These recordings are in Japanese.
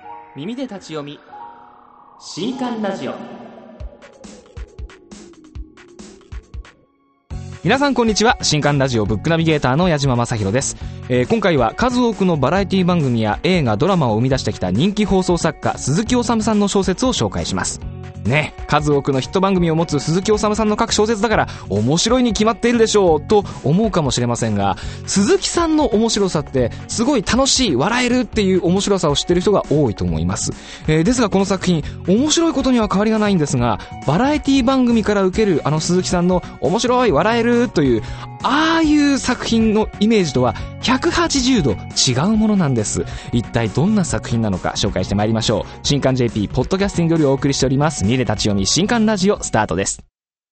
耳で立ち読み新刊ラジオ。皆さんこんにちは。新刊ラジオブックナビゲーターの矢島正弘です。今回は数多くのバラエティ番組や映画ドラマを生み出してきた人気放送作家鈴木おさむさんの小説を紹介しますね。数多くのヒット番組を持つ鈴木おさむさんの書く小説だから面白いに決まっているでしょうと思うかもしれませんが、鈴木さんの面白さってすごい楽しい、笑えるっていう面白さを知っている人が多いと思います。ですがこの作品、面白いことには変わりがないんですが、バラエティ番組から受ける鈴木さんの面白い、笑えるというああいう作品のイメージとは180度違うものなんです。一体どんな作品なのか紹介してまいりましょう。新刊 JP ポッドキャスティングよりお送りしております見れ立ち読み新刊ラジオスタートです。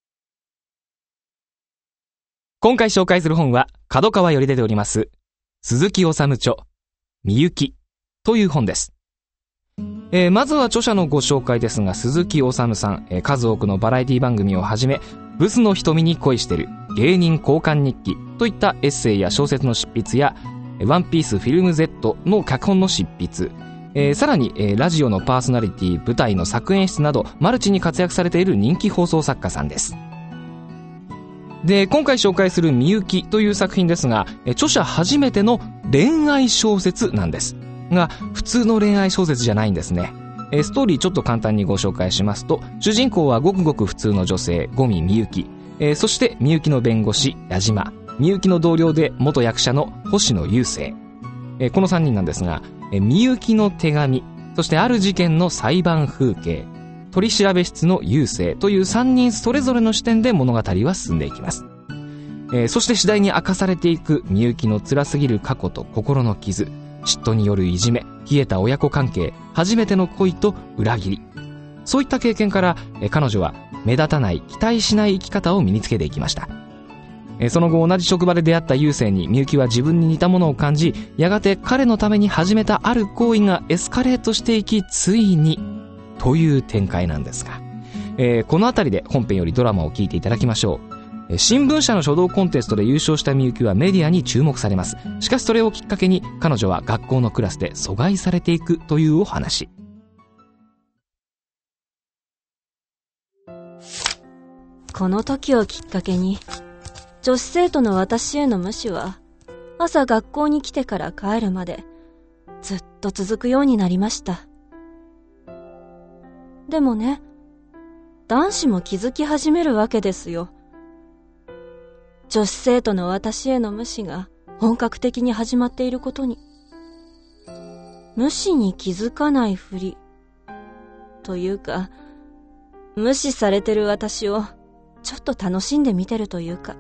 今回紹介する本は角川より出ております鈴木おさむ著みゆきという本です。まずは著者のご紹介ですが、鈴木おさむさん、数多くのバラエティ番組をはじめ、ブスの瞳に恋してる、芸人交換日記といったエッセイや小説の執筆や、ワンピースフィルム Z の脚本の執筆、さらに、ラジオのパーソナリティ、舞台の作演出などマルチに活躍されている人気放送作家さんです。で、今回紹介するみゆきという作品ですが、著者初めての恋愛小説なんですが、普通の恋愛小説じゃないんですね。ストーリーちょっと簡単にご紹介しますと、主人公はごくごく普通の女性五味みゆき、そしてみゆきの弁護士矢島、みゆきの同僚で元役者の星野雄生、この3人なんですが、みゆきの手紙、そしてある事件の裁判風景、取調室の雄生という3人それぞれの視点で物語は進んでいきます。そして次第に明かされていくみゆきの辛すぎる過去と心の傷、嫉妬によるいじめ、冷えた親子関係、初めての恋と裏切り、そういった経験から彼女は目立たない、期待しない生き方を身につけていきました。その後同じ職場で出会った雄生にみゆきは自分に似たものを感じ、やがて彼のために始めたある行為がエスカレートしていき、ついにという展開なんですが、このあたりで本編よりドラマを聞いていただきましょう。新聞社の書道コンテストで優勝したみゆきはメディアに注目されます。しかしそれをきっかけに彼女は学校のクラスで阻害されていくというお話。 この時をきっかけに女子生徒の私への無視は朝学校に来てから帰るまでずっと続くようになりました。でもね、男子も気づき始めるわけですよ。女子生徒の私への無視が本格的に始まっていることに。無視に気づかないふりというか、無視されてる私をちょっと楽しんで見てるというか。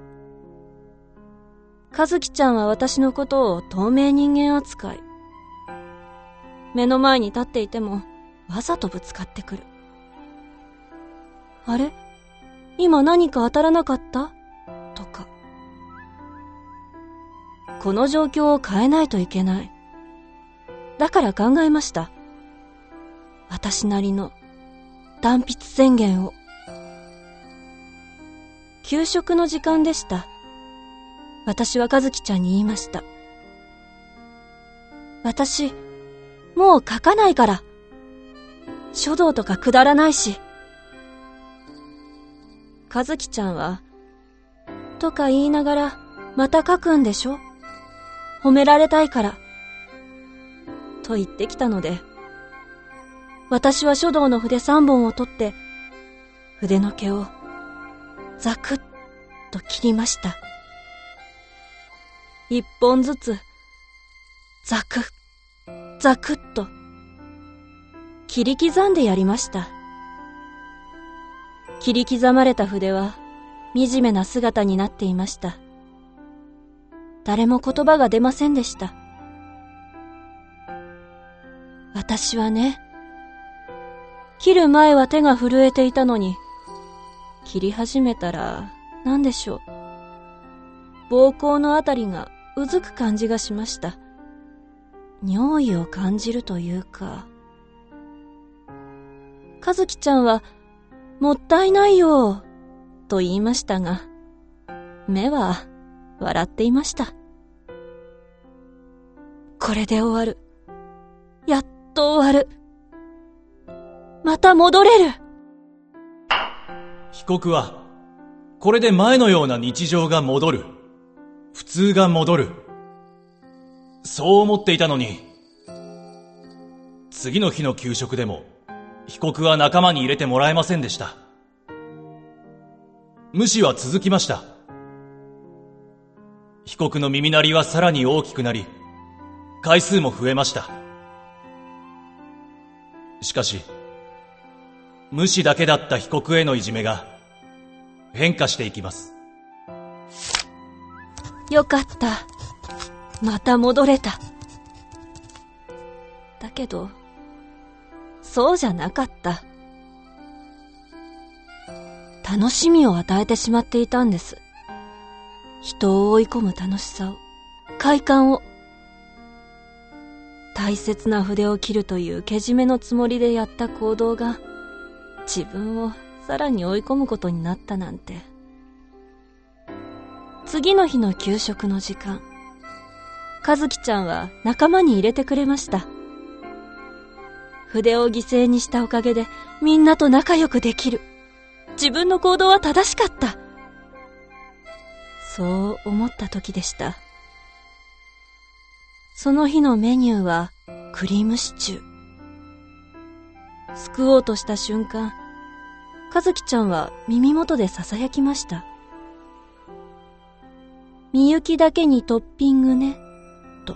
和樹ちゃんは私のことを透明人間扱い。目の前に立っていてもわざとぶつかってくる。あれ？今何か当たらなかった？とか。この状況を変えないといけない。だから考えました。私なりの断筆宣言を。給食の時間でした。私は和樹ちゃんに言いました。私、もう書かないから。書道とかくだらないし。和樹ちゃんは、とか言いながら、また書くんでしょ？褒められたいから。と言ってきたので、私は書道の筆3本を取って、筆の毛をザクッと切りました。1本ずつ、ザクッ、ザクッと、切り刻んでやりました。切り刻まれた筆は、惨めな姿になっていました。誰も言葉が出ませんでした。私はね、切る前は手が震えていたのに、切り始めたら、何でしょう。膀胱のあたりがうずく感じがしました。尿意を感じるというか。和樹ちゃんは、もったいないよ、と言いましたが、目は笑っていました。これで終わる。やっと終わる。 また戻れる。 被告は、これで前のような日常が戻る。普通が戻る。そう思っていたのに、次の日の給食でも、被告は仲間に入れてもらえませんでした。無視は続きました。被告の耳鳴りはさらに大きくなり、回数も増えました。しかし、無視だけだった被告へのいじめが変化していきます。 よかった。また戻れた。だけど、そうじゃなかった。楽しみを与えてしまっていたんです。人を追い込む楽しさを、快感を。大切な筆を切るというけじめのつもりでやった行動が、自分をさらに追い込むことになったなんて。次の日の給食の時間、和樹ちゃんは仲間に入れてくれました。筆を犠牲にしたおかげでみんなと仲良くできる。自分の行動は正しかった。そう思った時でした。その日のメニューはクリームシチュー。すくおうとした瞬間、和樹ちゃんは耳元で囁きました。みゆきだけにトッピングね、と。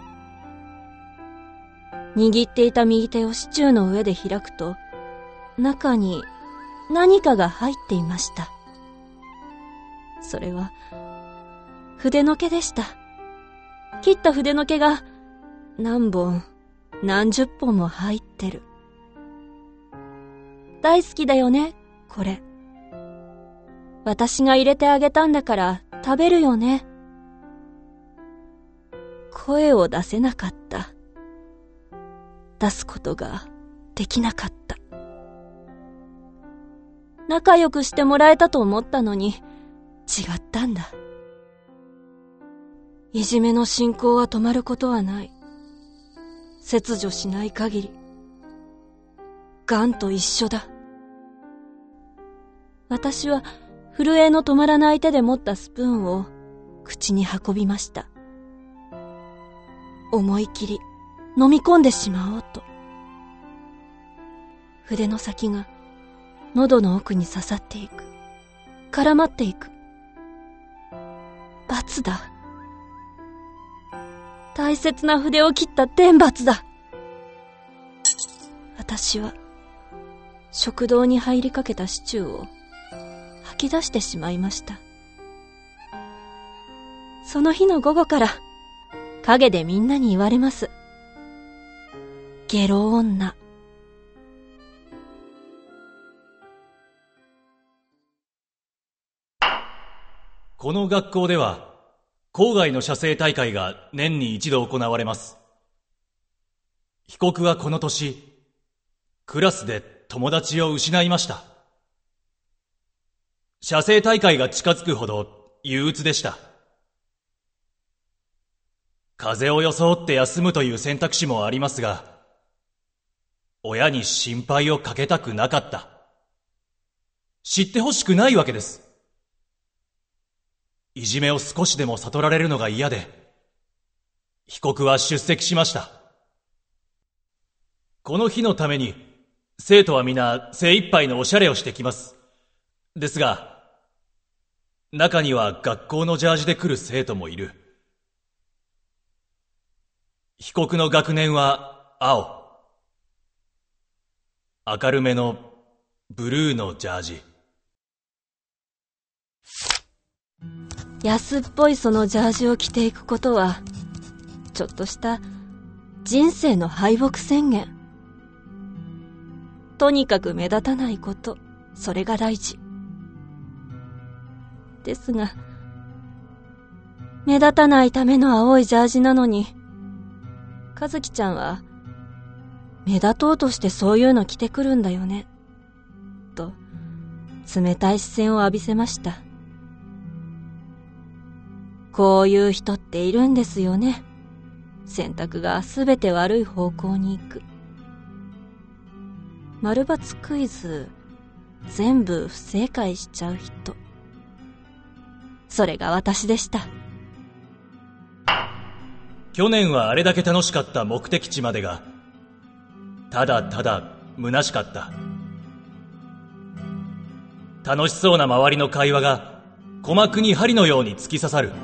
握っていた右手をシチューの上で開くと、中に何かが入っていました。それは、筆の毛でした。切った筆の毛が何本、何十本も入ってる。大好きだよね、これ。私が入れてあげたんだから食べるよね。声を出せなかった。出すことができなかった。仲良くしてもらえたと思ったのに、違ったんだ。いじめの進行は止まることはない。切除しない限り、癌と一緒だ。私は震えの止まらない手で持ったスプーンを口に運びました。思い切り飲み込んでしまおうと。筆の先が喉の奥に刺さっていく。絡まっていく。罰だ。大切な筆を切った天罰だ。私は食堂に入りかけたシチューを吐き出してしまいました。その日の午後から陰でみんなに言われます。ゲロ女。 この学校では校外の写生大会が年に一度行われます。被告はこの年、クラスで友達を失いました。写生大会が近づくほど憂鬱でした。風邪を装って休むという選択肢もありますが、親に心配をかけたくなかった。知ってほしくないわけです。いじめを少しでも悟られるのが嫌で、被告は出席しました。この日のために、生徒は皆精一杯のおしゃれをしてきます。ですが、中には学校のジャージで来る生徒もいる。被告の学年は青。明るめのブルーのジャージ。 安っぽいそのジャージを着ていくことは、ちょっとした人生の敗北宣言。とにかく目立たないこと、それが大事。ですが、目立たないための青いジャージなのに、和樹ちゃんは、目立とうとしてそういうの着てくるんだよね、と、冷たい視線を浴びせました。こういう人っているんですよね。選択がすべて悪い方向に行く。 丸×クイズ全部不正解しちゃう人。それが私でした。 去年はあれだけ楽しかった目的地までがただただ虚しかった。楽しそうな周りの会話が鼓膜に針のように突き刺さる。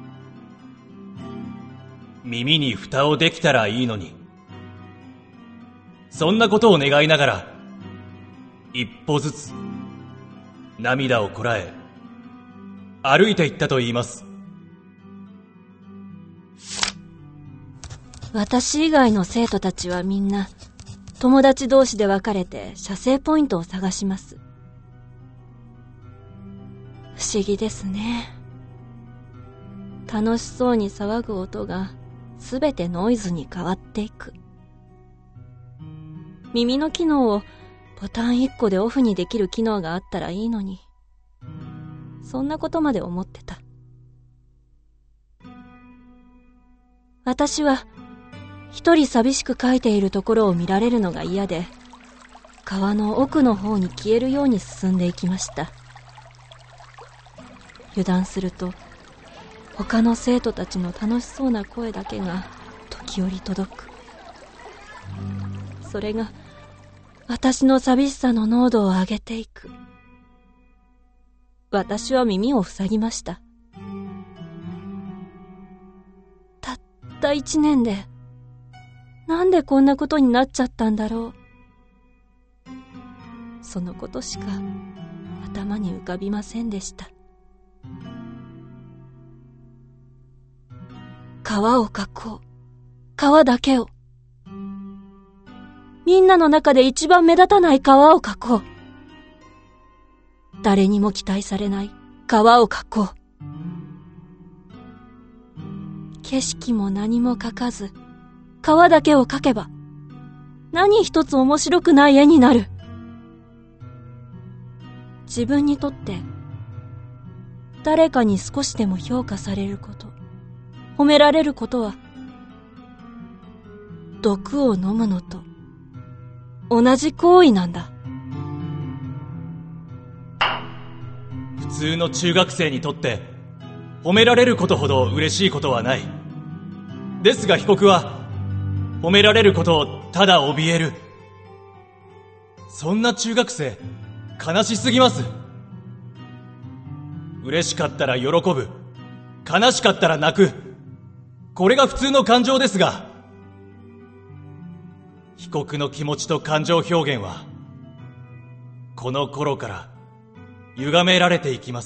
耳に蓋をできたらいいのに。そんなことを願いながら一歩ずつ涙をこらえ歩いていったと言います。 私以外の生徒たちはみんな友達同士で分かれて写生ポイントを探します。不思議ですね。楽しそうに騒ぐ音がすべてノイズに変わっていく。耳の機能をボタン1個でオフにできる機能があったらいいのに、そんなことまで思ってた。私は一人寂しく描いているところを見られるのが嫌で、川の奥の方に消えるように進んでいきました。油断すると他の生徒たちの楽しそうな声だけが時折届く。それが私の寂しさの濃度を上げていく。私は耳を塞ぎました。たった1年でなんでこんなことになっちゃったんだろう。そのことしか頭に浮かびませんでした。川を描こう。川だけを。みんなの中で一番目立たない川を描こう。誰にも期待されない川を描こう。景色も何も描かず、川だけを描けば、何一つ面白くない絵になる。自分にとって、誰かに少しでも評価されること、褒められることは、毒を飲むのと同じ行為なんだ。 普通の中学生にとって褒められることほど嬉しいことはない。ですが被告は褒められることをただ怯える。そんな中学生悲しすぎます。嬉しかったら喜ぶ、悲しかったら泣く、これが普通の感情ですが、被告の気持ちと感情表現はこの頃から歪められていきます。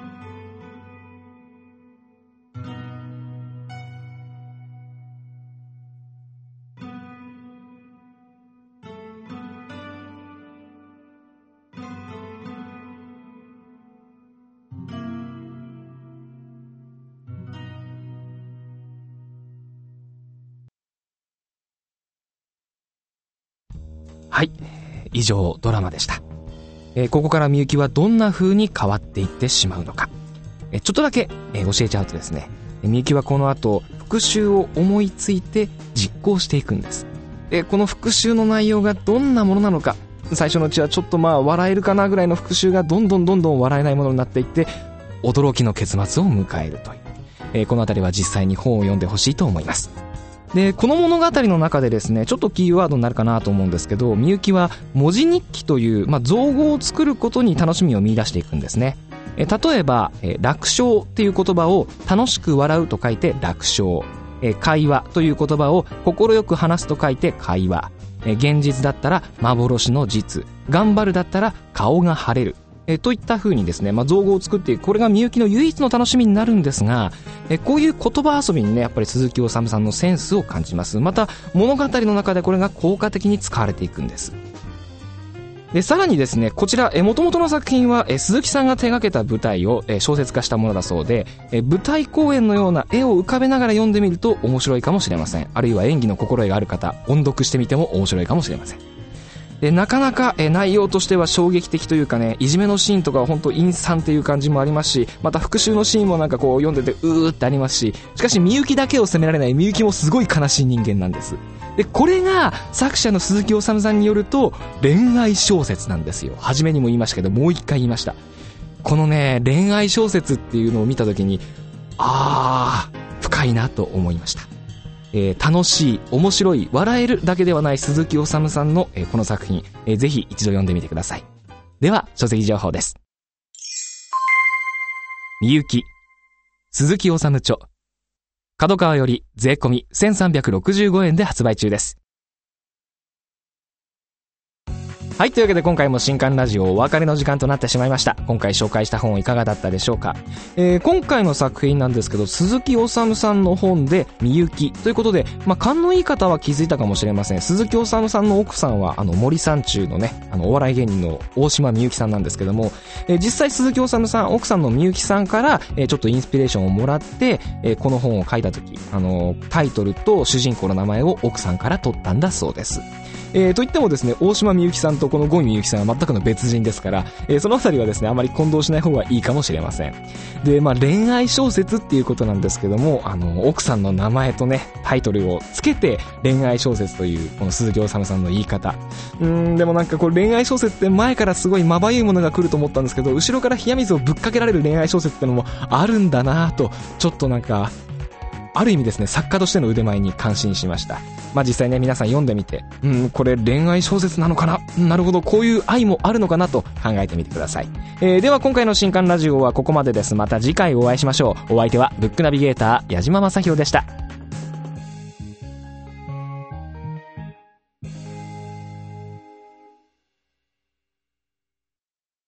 はい、以上ドラマでした。ここからみゆきはどんな風に変わっていってしまうのか、ちょっとだけ、教えちゃうとですね、みゆきはこの後復讐を思いついて実行していくんです。この復讐の内容がどんなものなのか、最初のうちはちょっと笑えるかなぐらいの復讐がどんどん笑えないものになっていって、驚きの結末を迎えるという、このあたりは実際に本を読んでほしいと思います。で、この物語の中でですね、ちょっとキーワードになるかなと思うんですけど、みゆきは文字日記という、造語を作ることに楽しみを見出していくんですね。例えば、楽勝っていう言葉を楽しく笑うと書いて楽勝、会話という言葉を心よく話すと書いて会話、現実だったら幻の実、頑張るだったら顔が晴れる、といった風にですね、造語を作っていく。これがみゆきの唯一の楽しみになるんですが、こういう言葉遊びにね、やっぱり鈴木おさむさんのセンスを感じます。また物語の中でこれが効果的に使われていくんです。で、さらにですね、こちら元々の作品は鈴木さんが手掛けた舞台を小説化したものだそうで、舞台公演のような絵を浮かべながら読んでみると面白いかもしれません。あるいは演技の心得がある方、音読してみても面白いかもしれません。で、なかなか内容としては衝撃的というかね、いじめのシーンとかは本当陰惨っていう感じもありますし、また復讐のシーンもなんかこう読んでてうーってありますし、しかしみゆきだけを責められない。みゆきもすごい悲しい人間なんです。 で、これが作者の鈴木おさむさんによると恋愛小説なんですよ。初めにも言いましたけど、もう一回言いました。このね、恋愛小説っていうのを見たときに、深いなと思いました。楽しい、面白い、笑えるだけではない鈴木おさむさんの、この作品、ぜひ一度読んでみてください。では、書籍情報です。みゆき、鈴木おさむ著、角川より税込み1365円で発売中です。はい、というわけで今回も新刊ラジオお別れの時間となってしまいました。今回紹介した本いかがだったでしょうか。今回の作品なんですけど、鈴木おさむさんの本でみゆきということで、勘のいい方は気づいたかもしれません。鈴木おさむさんの奥さんは森三中のね、お笑い芸人の大島みゆきさんなんですけども、実際鈴木おさむさん、奥さんのみゆきさんから、ちょっとインスピレーションをもらって、この本を書いた時、タイトルと主人公の名前を奥さんから取ったんだそうです。といってもですね、大島みゆきさんとこのゴイみゆきさんは全くの別人ですから、そのあたりはですね、あまり混同しない方がいいかもしれません。で、恋愛小説っていうことなんですけども、奥さんの名前とね、タイトルをつけて恋愛小説という、この鈴木おさむさんの言い方。でもなんかこれ恋愛小説って前からすごいまばゆいものが来ると思ったんですけど、後ろから冷や水をぶっかけられる恋愛小説ってのもあるんだなぁと、ちょっとなんか、ある意味ですね、作家としての腕前に感心しました。実際ね、皆さん読んでみて、これ恋愛小説なのかな、なるほど、こういう愛もあるのかなと考えてみてください。では今回の新刊ラジオはここまでです。また次回お会いしましょう。お相手はブックナビゲーター矢島正宏でした。